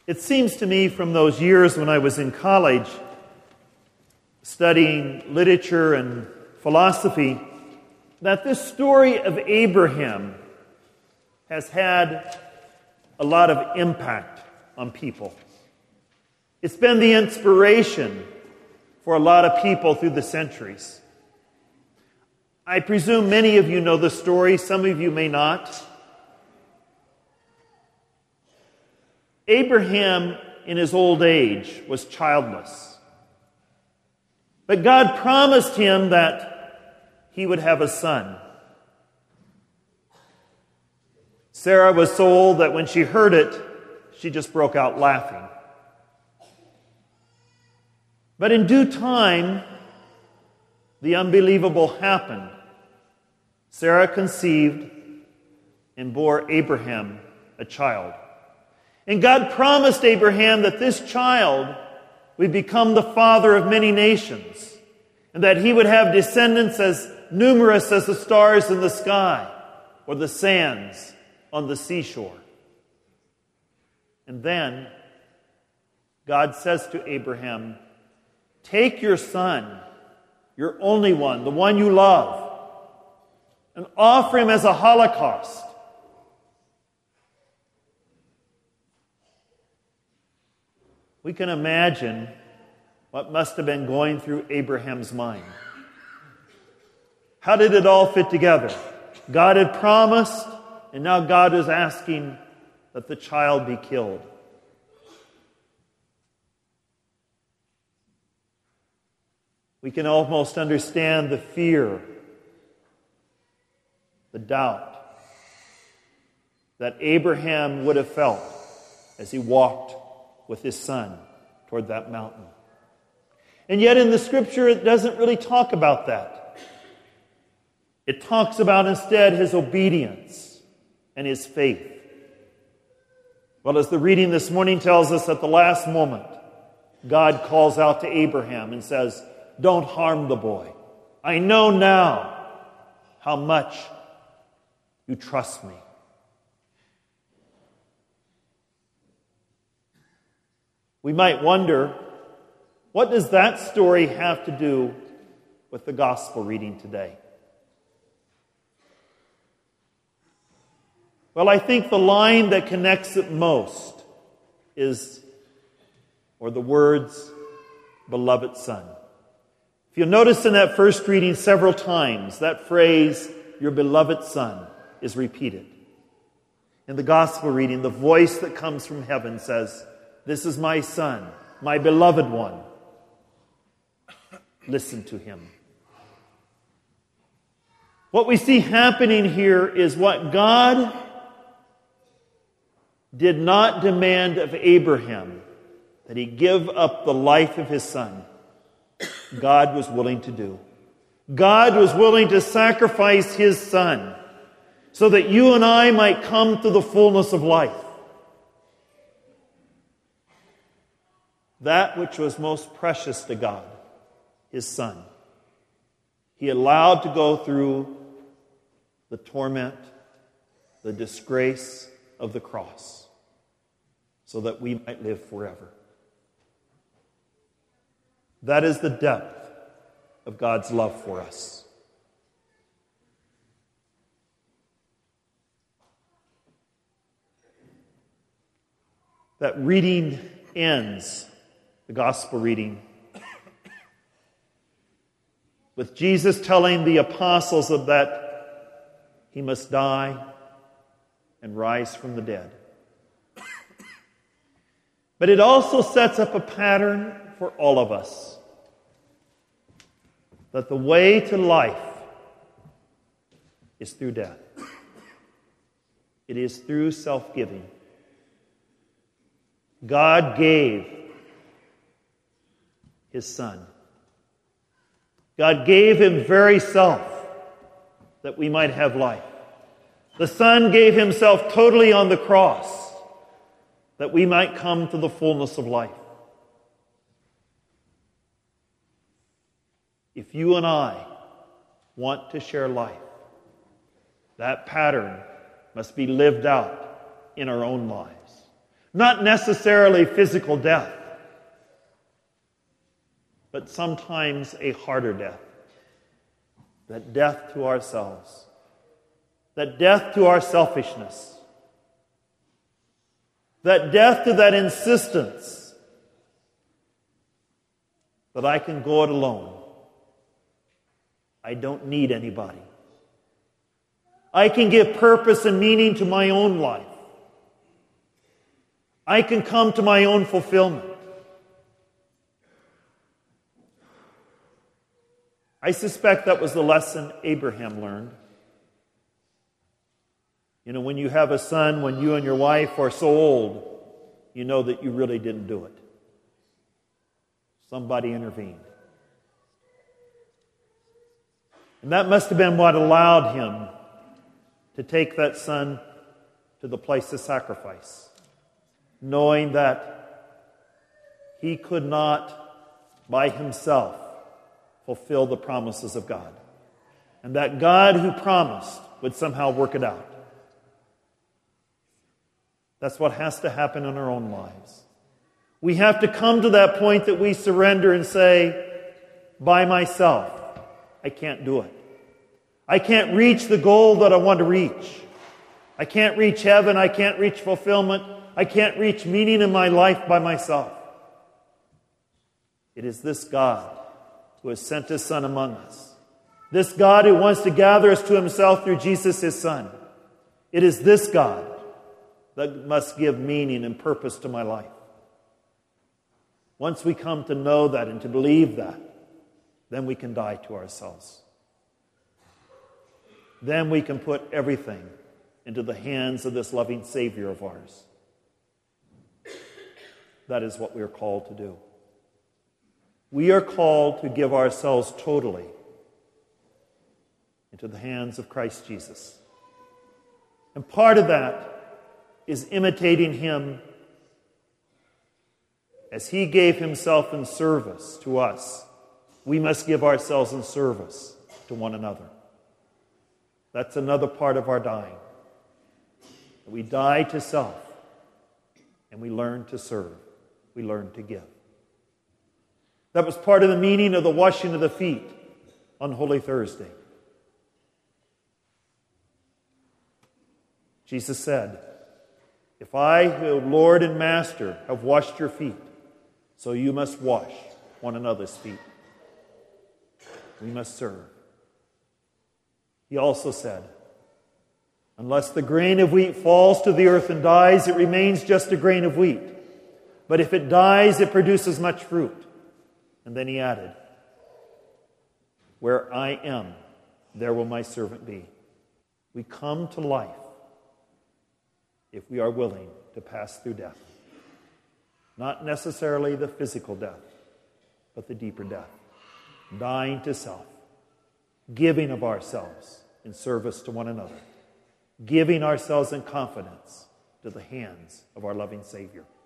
It seems to me from those years when I was in college studying literature and philosophy that this story of Abraham has had a lot of impact on people. It's been the inspiration for a lot of people through the centuries. I presume many of you know the story, some of you may not. Abraham, in his old age, was childless. But God promised him that he would have a son. Sarah was so old that when she heard it, she just broke out laughing. But in due time, the unbelievable happened. Sarah conceived and bore Abraham a child. And God promised Abraham that this child would become the father of many nations, and that he would have descendants as numerous as the stars in the sky or the sands on the seashore. And then God says to Abraham, "Take your son, your only one, the one you love, and offer him as a holocaust." We can imagine what must have been going through Abraham's mind. How did it all fit together? God had promised, and now God is asking that the child be killed. We can almost understand the fear, the doubt that Abraham would have felt as he walked with his son toward that mountain. And yet in the scripture, it doesn't really talk about that. It talks about instead his obedience and his faith. Well, as the reading this morning tells us, at the last moment, God calls out to Abraham and says, "Don't harm the boy. I know now how much you trust me." We might wonder, what does that story have to do with the gospel reading today? Well, I think the line that connects it most is, or the words, "beloved son." If you'll notice in that first reading several times, that phrase, "your beloved son," is repeated. In the gospel reading, the voice that comes from heaven says, "This is my son, my beloved one. Listen to him." What we see happening here is what God did not demand of Abraham, that he give up the life of his son. God was willing to do. God was willing to sacrifice his son so that you and I might come to the fullness of life. That which was most precious to God, his son, he allowed to go through the torment, the disgrace of the cross, so that we might live forever. That is the depth of God's love for us. That reading ends, the gospel reading, with Jesus telling the apostles of that he must die and rise from the dead. But it also sets up a pattern for all of us, that the way to life is through death. It is through self-giving. God gave his son. God gave him very self that we might have life. The Son gave himself totally on the cross that we might come to the fullness of life. If you and I want to share life, that pattern must be lived out in our own lives. Not necessarily physical death, but sometimes a harder death. That death to ourselves. That death to our selfishness. That death to that insistence that I can go it alone. I don't need anybody. I can give purpose and meaning to my own life. I can come to my own fulfillment. I suspect that was the lesson Abraham learned. You know, when you have a son, when you and your wife are so old, you know that you really didn't do it. Somebody intervened. And that must have been what allowed him to take that son to the place of sacrifice, knowing that he could not by himself fulfill the promises of God, and that God who promised would somehow work it out. That's what has to happen in our own lives. We have to come to that point that we surrender and say, by myself, I can't do it. I can't reach the goal that I want to reach. I can't reach heaven. I can't reach fulfillment. I can't reach meaning in my life by myself. It is this God who has sent His Son among us. This God who wants to gather us to Himself through Jesus, His Son. It is this God that must give meaning and purpose to my life. Once we come to know that and to believe that, then we can die to ourselves. Then we can put everything into the hands of this loving Savior of ours. That is what we are called to do. We are called to give ourselves totally into the hands of Christ Jesus. And part of that is imitating Him as He gave Himself in service to us. We must give ourselves in service to one another. That's another part of our dying. We die to self, and we learn to serve. We learn to give. That was part of the meaning of the washing of the feet on Holy Thursday. Jesus said, if I, Lord and Master, have washed your feet, so you must wash one another's feet. We must serve. He also said, unless the grain of wheat falls to the earth and dies, it remains just a grain of wheat. But if it dies, it produces much fruit. And then he added, where I am, there will my servant be. We come to life if we are willing to pass through death. Not necessarily the physical death, but the deeper death. Dying to self. Giving of ourselves in service to one another. Giving ourselves in confidence to the hands of our loving Savior.